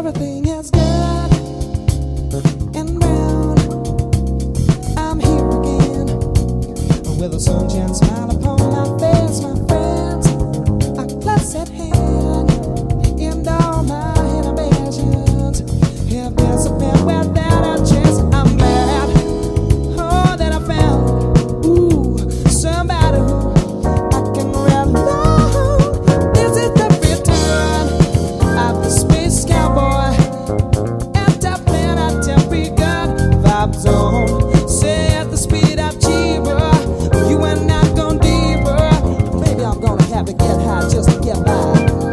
Everything is good and brown. I'm here again with a sunshine smile upon my face. My friends, a close at hand, and all my inhibitions have disappeared without a chance. I'm glad, oh, that I found somebody who I can rely on. This is the return of the space cowboy. Interplanetary good vibe zone. Say at the speed of cheaper, you and I gone deeper. Maybe I'm gonna have to get high just to get by.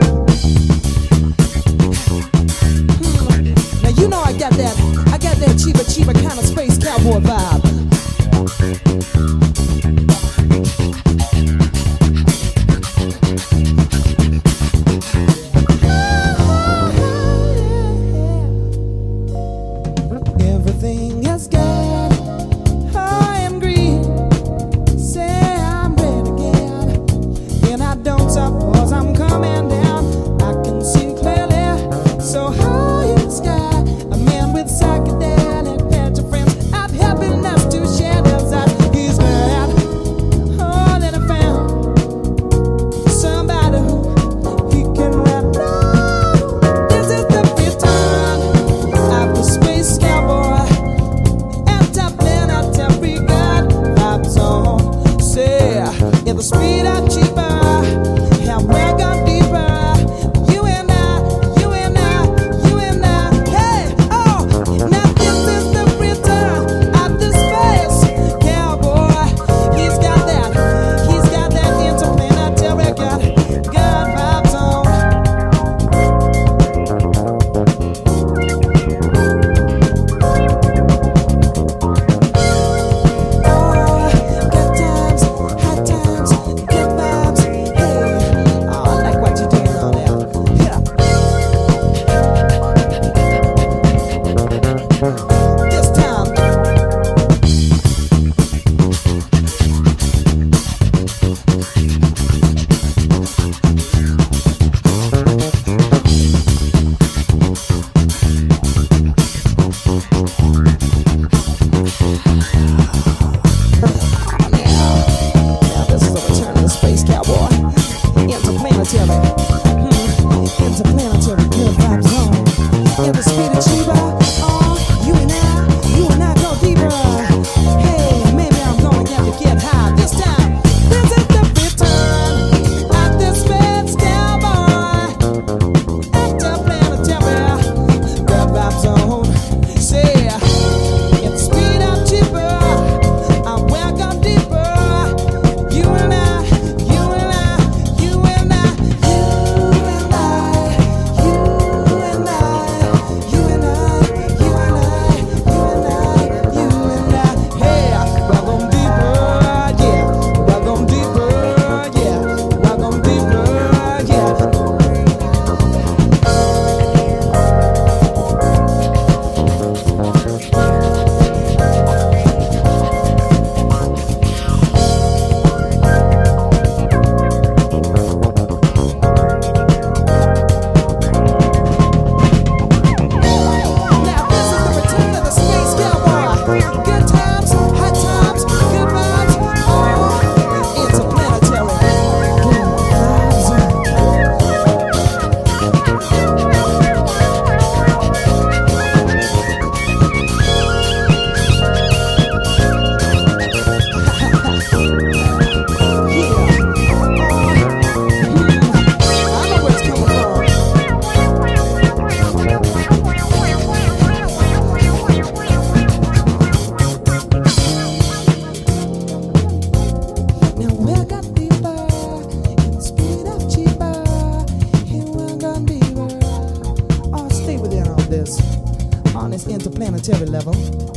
Now you know I got that cheaper kind of space cowboy vibe. Everything is good, high and green. Say I'm red again, and I don't suppose I'm coming down. I can see clearly, so high in the sky. A man with psychedelic patch of friends. I've happiness to share those eyes. He's glad, oh, that I found somebody who he can rely on. This is the return of the space cowboy. Interplanetary good vibe zone. Say, if the speed of cheaper, and we're gone deeper. You and I, you and I, you and I. Hey, oh, now this is the return of the space cowboy. He's got that interplanetary good vibe zone. Good times, hot times, good vibes. Hey, oh, I like what you're doing on there. Yeah. This time. Now this is the return of the space cowboy. Interplanetary. Interplanetary good vibe zone. In the speed of Chiba, oh, you and I go deeper. Hey, maybe I'm gonna have to get high this time. This is the return of the space cowboy. Interplanetary good vibe zone. Say, in the speed of Chiba, I'm welcome deeper. You and I, you and I, you and I, you and I, you and I, you and I, you and I, you and I, you and I. Hey, welcome deeper, yeah. Welcome deeper, yeah. Welcome deeper, yeah. Now this is the return of the space cowboy. Good times, hot times, good vibes. Oh, interplanetary good vibes. I know where it's coming from. Now we're gone deeper, in the speed of cheaper, and we're gone deeper. Oh, stay with it on this interplanetary level.